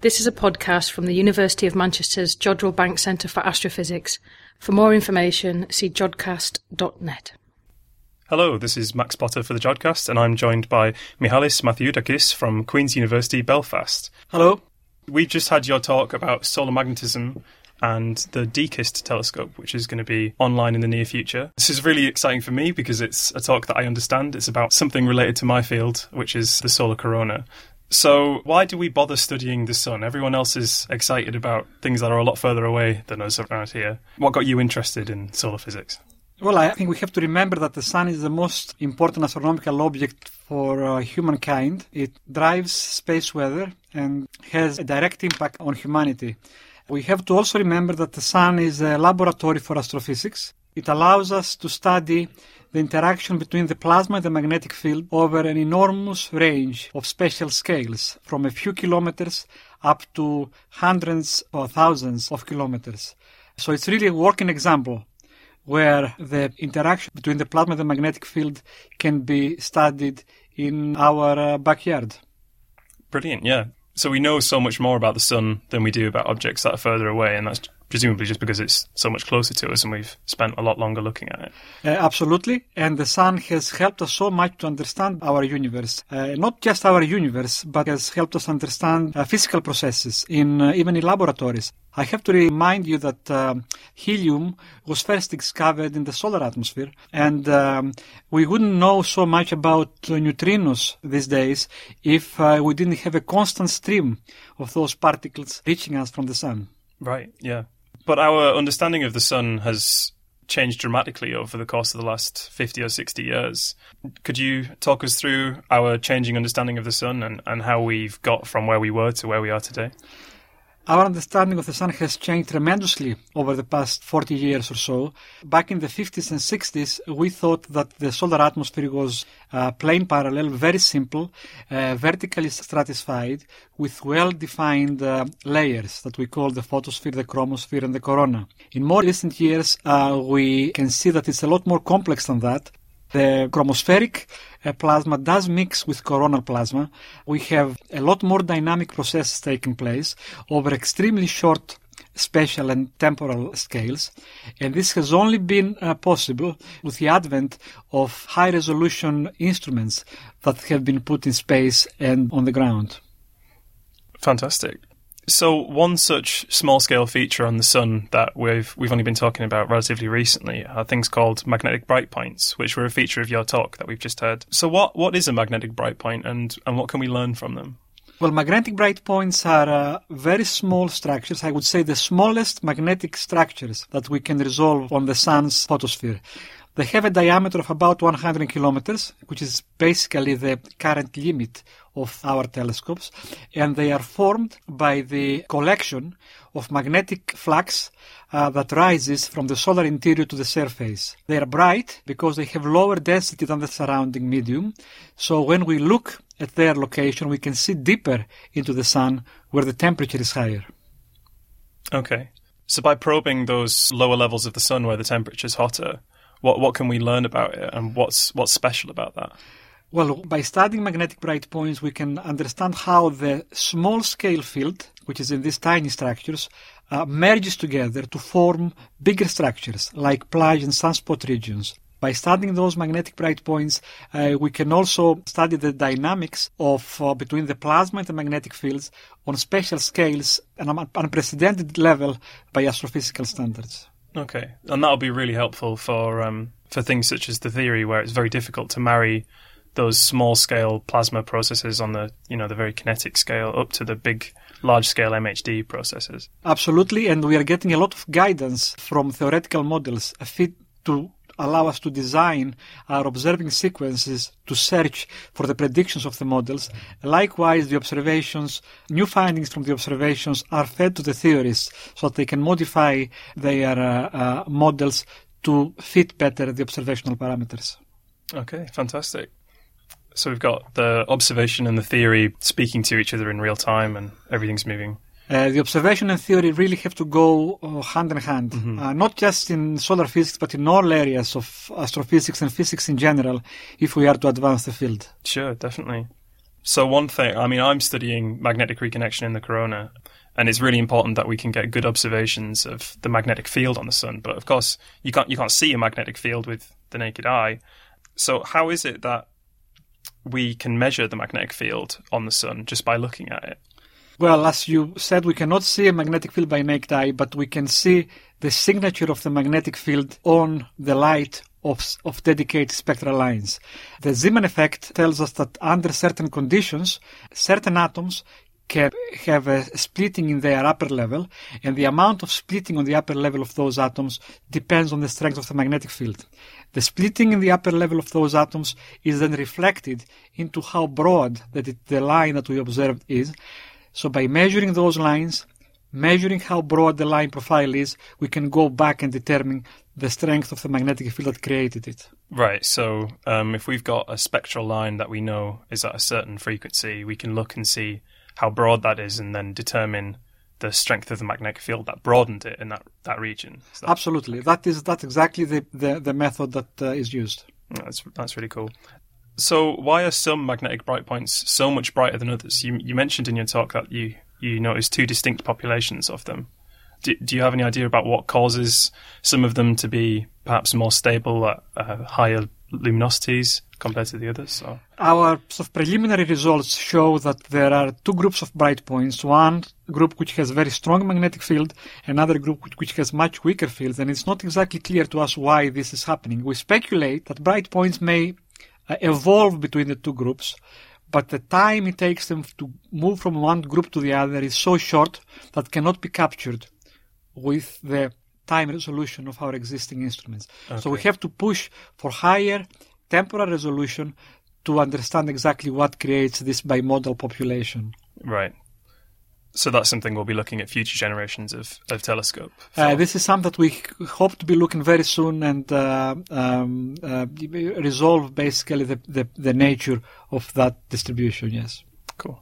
This is a podcast from the University of Manchester's Jodrell Bank Centre for Astrophysics. For more information, see jodcast.net. Hello, this is Max Potter for the Jodcast, and I'm joined by Michalis Mathiudakis from Queen's University, Belfast. Hello. We just had your talk about solar magnetism and the DKIST telescope, which is going to be online in the near future. This is really exciting for me because it's a talk that I understand. It's about something related to my field, which is the solar corona. So why do we bother studying the sun? Everyone else is excited about things that are a lot further away than us around here. What got you interested in solar physics? Well, I think we have to remember that the sun is the most important astronomical object for humankind. It drives space weather and has a direct impact on humanity. We have to also remember that the sun is a laboratory for astrophysics. It allows us to study the interaction between the plasma and the magnetic field over an enormous range of spatial scales, from a few kilometers up to hundreds or thousands of kilometers. So it's really a working example where the interaction between the plasma and the magnetic field can be studied in our backyard. Brilliant, yeah. So we know so much more about the sun than we do about objects that are further away, and that's presumably just because it's so much closer to us and we've spent a lot longer looking at it. Absolutely, and the sun has helped us so much to understand our universe. Not just our universe, but has helped us understand physical processes even in laboratories. I have to remind you that helium was first discovered in the solar atmosphere, and we wouldn't know so much about neutrinos these days if we didn't have a constant stream of those particles reaching us from the sun. Right, yeah. But our understanding of the sun has changed dramatically over the course of the last 50 or 60 years. Could you talk us through our changing understanding of the sun and how we've got from where we were to where we are today? Our understanding of the sun has changed tremendously over the past 40 years or so. Back in the 50s and 60s, we thought that the solar atmosphere was plane parallel, very simple, vertically stratified, with well-defined layers that we call the photosphere, the chromosphere, and the corona. In more recent years, we can see that it's a lot more complex than that. The chromospheric plasma does mix with coronal plasma. We have a lot more dynamic processes taking place over extremely short spatial and temporal scales. And this has only been possible with the advent of high-resolution instruments that have been put in space and on the ground. Fantastic. So one such small-scale feature on the sun that we've only been talking about relatively recently are things called magnetic bright points, which were a feature of your talk that we've just heard. So what is a magnetic bright point, and what can we learn from them? Well, magnetic bright points are very small structures. I would say the smallest magnetic structures that we can resolve on the sun's photosphere. They have a diameter of about 100 kilometers, which is basically the current limit of our telescopes, and they are formed by the collection of magnetic flux that rises from the solar interior to the surface. They are bright because they have lower density than the surrounding medium, so when we look at their location, we can see deeper into the sun where the temperature is higher. Okay. So by probing those lower levels of the sun where the temperature is hotter, what can we learn about it, and what's special about that? Well, by studying magnetic bright points, we can understand how the small-scale field, which is in these tiny structures, merges together to form bigger structures, like plage and sunspot regions. By studying those magnetic bright points, we can also study the dynamics of between the plasma and the magnetic fields on spatial scales at an unprecedented level by astrophysical standards. Okay, and that'll be really helpful for things such as the theory, where it's very difficult to marry those small-scale plasma processes on the the very kinetic scale up to the big, large-scale MHD processes. Absolutely, and we are getting a lot of guidance from theoretical models fit to allow us to design our observing sequences to search for the predictions of the models. Likewise, the observations, new findings from the observations are fed to the theorists so that they can modify their models to fit better the observational parameters. Okay, fantastic. So we've got the observation and the theory speaking to each other in real time, and everything's moving. The observation and theory really have to go hand in hand, not just in solar physics, but in all areas of astrophysics and physics in general, if we are to advance the field. Sure, definitely. So one thing, I mean, I'm studying magnetic reconnection in the corona, and it's really important that we can get good observations of the magnetic field on the sun. But of course, you can't see a magnetic field with the naked eye. So how is it that we can measure the magnetic field on the sun just by looking at it? Well, as you said, we cannot see a magnetic field by naked eye, but we can see the signature of the magnetic field on the light of dedicated spectral lines. The Zeeman effect tells us that under certain conditions, certain atoms can have a splitting in their upper level, and the amount of splitting on the upper level of those atoms depends on the strength of the magnetic field. The splitting in the upper level of those atoms is then reflected into how broad the line that we observed is. So by measuring those lines, measuring how broad the line profile is, we can go back and determine the strength of the magnetic field that created it. Right, so if we've got a spectral line that we know is at a certain frequency, we can look and see how broad that is and then determine the strength of the magnetic field that broadened it in that region. Absolutely. That's exactly the method that is used. That's really cool. So why are some magnetic bright points so much brighter than others? You mentioned in your talk that you noticed two distinct populations of them. Do you have any idea about what causes some of them to be perhaps more stable at higher luminosities compared to the others? Or? Our sort of preliminary results show that there are two groups of bright points. One group which has very strong magnetic field, another group which has much weaker field, and it's not exactly clear to us why this is happening. We speculate that bright points may evolve between the two groups, but the time it takes them to move from one group to the other is so short that cannot be captured with the time resolution of our existing instruments. Okay. So we have to push for higher temporal resolution to understand exactly what creates this bimodal population. Right. So that's something we'll be looking at future generations of telescope. This is something that we hope to be looking very soon and resolve basically the nature of that distribution, yes. Cool.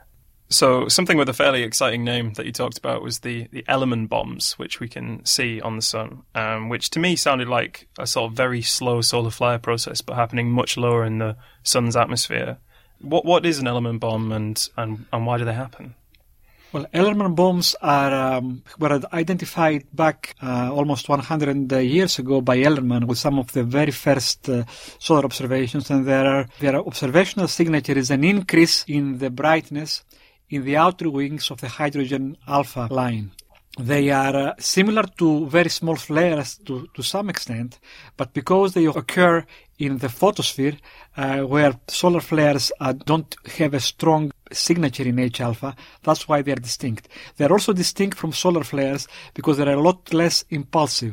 So something with a fairly exciting name that you talked about was the Ellerman bombs, which we can see on the sun, which to me sounded like a sort of very slow solar flare process, but happening much lower in the sun's atmosphere. What is an Ellerman bomb and why do they happen? Well, Ellerman bombs were identified back almost 100 years ago by Ellerman with some of the very first solar observations, and their observational signature is an increase in the brightness in the outer wings of the hydrogen alpha line. They are similar to very small flares to some extent, but because they occur in the photosphere, where solar flares don't have a strong signature in H-alpha, that's why they are distinct. They are also distinct from solar flares because they are a lot less impulsive.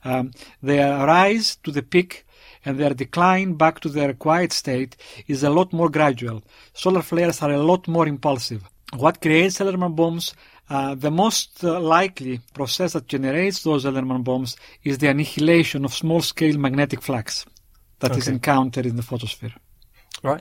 Their rise to the peak and their decline back to their quiet state is a lot more gradual. Solar flares are a lot more impulsive. What creates Ellerman bombs? The most likely process that generates those Ellerman bombs is the annihilation of small-scale magnetic flux that is encountered in the photosphere. Right.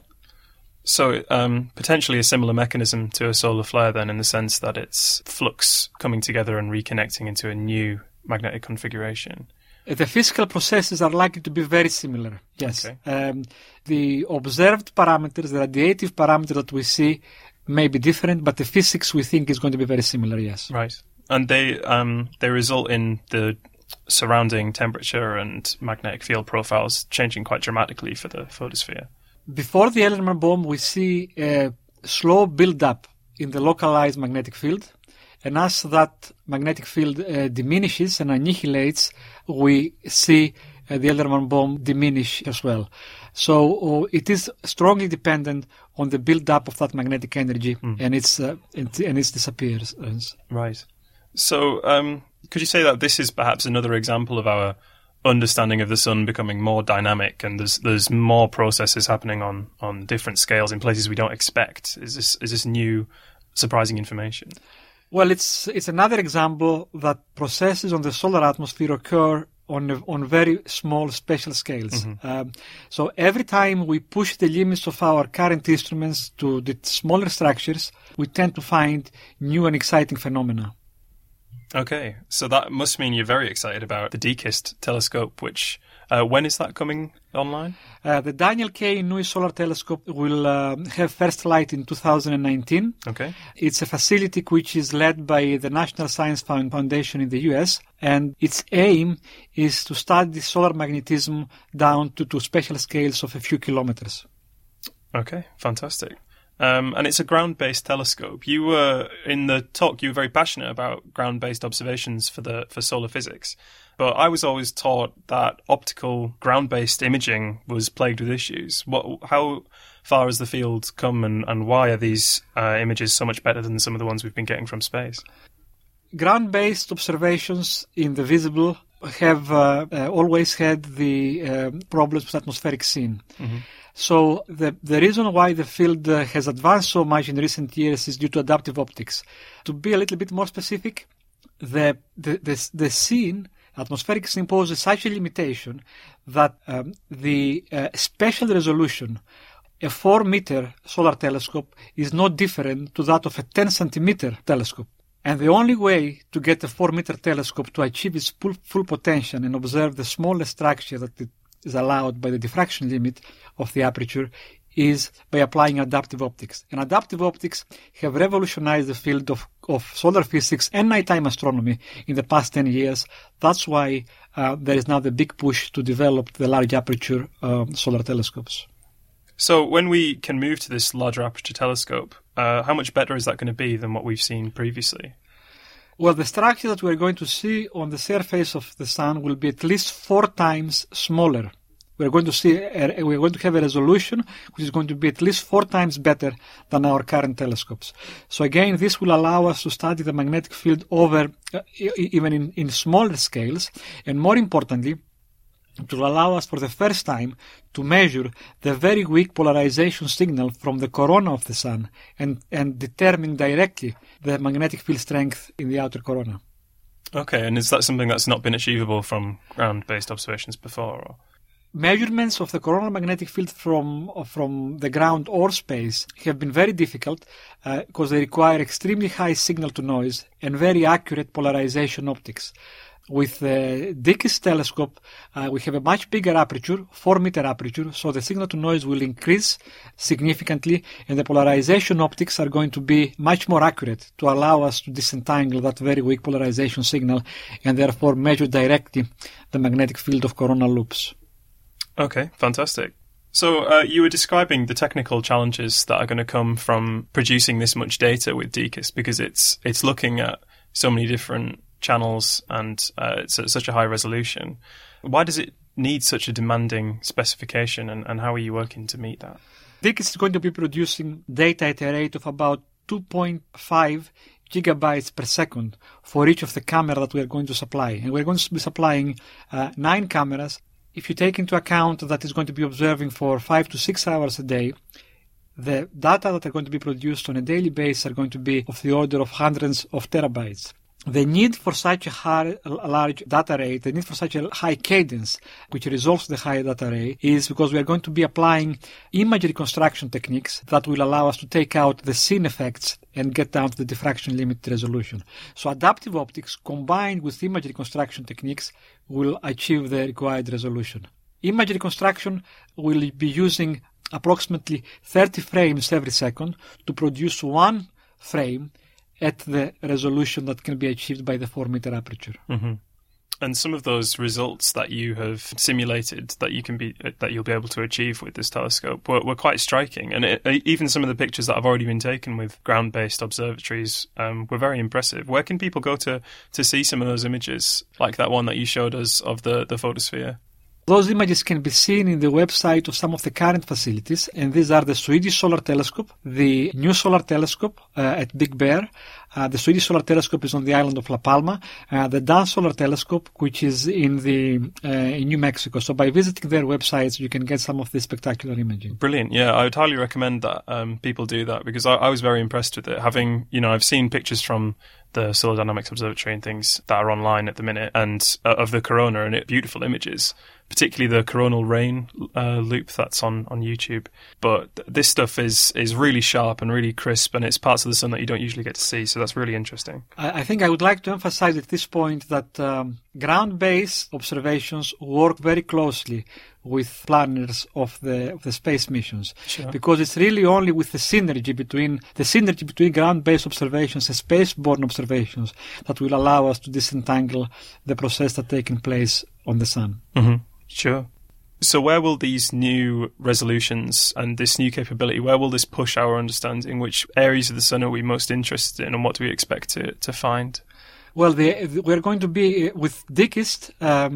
So potentially a similar mechanism to a solar flare then, in the sense that it's flux coming together and reconnecting into a new magnetic configuration. The physical processes are likely to be very similar, yes. Okay. The observed parameters, the radiative parameters that we see may be different, but the physics we think is going to be very similar, yes. Right. And they result in the surrounding temperature and magnetic field profiles changing quite dramatically for the photosphere. Before the Ellerman bomb, we see a slow build-up in the localized magnetic field, and as that magnetic field diminishes and annihilates, we see the Ellerman bomb diminish as well. So it is strongly dependent on the build-up of that magnetic energy and its disappearance. Right. So could you say that this is perhaps another example of our understanding of the sun becoming more dynamic, and there's more processes happening on different scales in places we don't expect? Is this new, surprising information? Well, it's another example that processes on the solar atmosphere occur on very small spatial scales. Mm-hmm. So every time we push the limits of our current instruments to the smaller structures, we tend to find new and exciting phenomena. Okay, so that must mean you're very excited about the DKIST telescope, which, when is that coming online? The Daniel K. Inouye Solar Telescope will have first light in 2019. Okay. It's a facility which is led by the National Science Foundation in the US, and its aim is to study solar magnetism down to special scales of a few kilometers. Okay, fantastic. And it's a ground-based telescope. You were, in the talk, you were very passionate about ground-based observations for solar physics. But I was always taught that optical ground-based imaging was plagued with issues. How far has the field come, and why are these images so much better than some of the ones we've been getting from space? Ground-based observations in the visible have always had the problems with atmospheric scene. Mm-hmm. So the reason why the field has advanced so much in recent years is due to adaptive optics. To be a little bit more specific, the scene, atmospheric scene, poses such a limitation that the spatial resolution, a 4-meter solar telescope, is no different to that of a 10-centimeter telescope. And the only way to get a 4-meter telescope to achieve its full potential and observe the smallest structure that it is allowed by the diffraction limit of the aperture is by applying adaptive optics. And adaptive optics have revolutionized the field of solar physics and nighttime astronomy in the past 10 years. That's why there is now the big push to develop the large aperture solar telescopes. So when we can move to this larger aperture telescope, how much better is that going to be than what we've seen previously? Well, the structure that we're going to see on the surface of the Sun will be at least 4 times smaller. We're going to have a resolution which is going to be at least 4 times better than our current telescopes. So again, this will allow us to study the magnetic field over even in smaller scales, and more importantly, it will allow us for the first time to measure the very weak polarization signal from the corona of the Sun and determine directly the magnetic field strength in the outer corona. Okay, and is that something that's not been achievable from ground-based observations before? Or? Measurements of the coronal magnetic field from the ground or space have been very difficult because they require extremely high signal-to-noise and very accurate polarization optics. With the DKIST telescope, we have a much bigger aperture, 4-meter aperture, so the signal-to-noise will increase significantly, and the polarization optics are going to be much more accurate to allow us to disentangle that very weak polarization signal and therefore measure directly the magnetic field of coronal loops. Okay, fantastic. So you were describing the technical challenges that are going to come from producing this much data with DKIST, because it's looking at so many different channels and it's at such a high resolution. Why does it need such a demanding specification, and how are you working to meet that? DKIST is going to be producing data at a rate of about 2.5 gigabytes per second for each of the camera that we are going to supply. And we're going to be supplying 9 cameras. If you take into account that it's going to be observing for 5 to 6 hours a day, the data that are going to be produced on a daily basis are going to be of the order of hundreds of terabytes. The need for such a large data rate, the need for such a high cadence, which resolves the high data rate, is because we are going to be applying image reconstruction techniques that will allow us to take out the scene effects and get down to the diffraction limit resolution. So adaptive optics combined with image reconstruction techniques will achieve the required resolution. Image reconstruction will be using approximately 30 frames every second to produce 1 frame at the resolution that can be achieved by the 4-meter aperture. Mm-hmm. And some of those results that you have simulated that you'll be able to achieve with this telescope were quite striking. And even some of the pictures that have already been taken with ground-based observatories were very impressive. Where can people go to see some of those images, like that one that you showed us of the photosphere? Those images can be seen in the website of some of the current facilities, and these are the Swedish Solar Telescope, the New Solar Telescope at Big Bear. The Swedish Solar Telescope is on the island of La Palma. The Dance Solar Telescope, which is in New Mexico. So by visiting their websites, you can get some of this spectacular imaging. Brilliant. Yeah, I would highly recommend that people do that, because I was very impressed with it. I've seen pictures from the Solar Dynamics Observatory and things that are online at the minute, and of the corona, and beautiful images, particularly the coronal rain loop that's on YouTube. But this stuff is really sharp and really crisp, and it's parts of the sun that you don't usually get to see. So So that's really interesting. I think I would like to emphasize at this point that ground-based observations work very closely with planners of the space missions, Sure. because it's really only with the synergy between ground-based observations and spaceborne observations that will allow us to disentangle the process that's taking place on the Sun. Mm-hmm. Sure. So where will these new resolutions and this new capability, where will this push our understanding? Which areas of the Sun are we most interested in, and what do we expect to find? Well, we're going to be, with DKIST,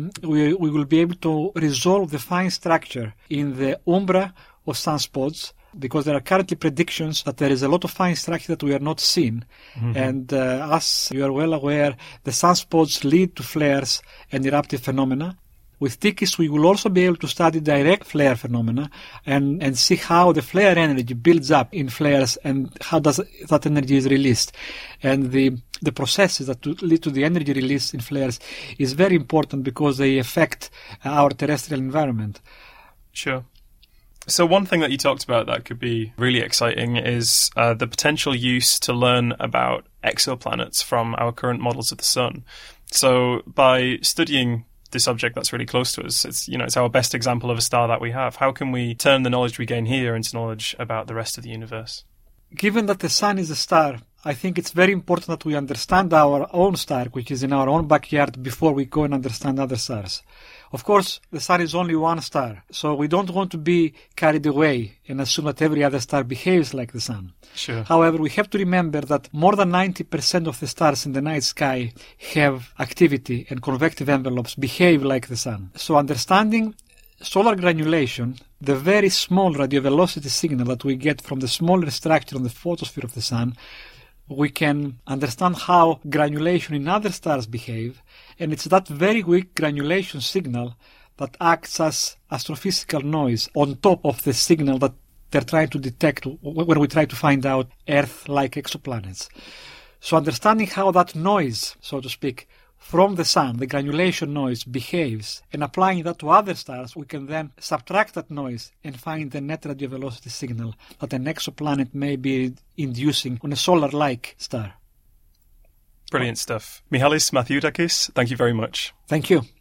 we will be able to resolve the fine structure in the umbra of sunspots, because there are currently predictions that there is a lot of fine structure that we are not seeing. Mm-hmm. And as you are well aware, the sunspots lead to flares and eruptive phenomena. With DKIST, we will also be able to study direct flare phenomena and see how the flare energy builds up in flares and how does that energy is released. And the processes that lead to the energy release in flares is very important because they affect our terrestrial environment. Sure. So one thing that you talked about that could be really exciting is the potential use to learn about exoplanets from our current models of the Sun. So by studying this object that's really close to us, it's our best example of a star that we have. How can we turn the knowledge we gain here into knowledge about the rest of the universe? Given that the Sun is a star, I think it's very important that we understand our own star, which is in our own backyard, before we go and understand other stars. Of course, the Sun is only one star, so we don't want to be carried away and assume that every other star behaves like the Sun. Sure. However, we have to remember that more than 90% of the stars in the night sky have activity, and convective envelopes behave like the Sun. So understanding solar granulation, the very small radiovelocity signal that we get from the smaller structure on the photosphere of the Sun, we can understand how granulation in other stars behave, and it's that very weak granulation signal that acts as astrophysical noise on top of the signal that they're trying to detect when we try to find out Earth-like exoplanets. So understanding how that noise, so to speak, from the Sun, the granulation noise, behaves, and applying that to other stars, we can then subtract that noise and find the net radiovelocity signal that an exoplanet may be inducing on a solar-like star. Brilliant stuff. Michalis Mathiudakis, thank you very much. Thank you.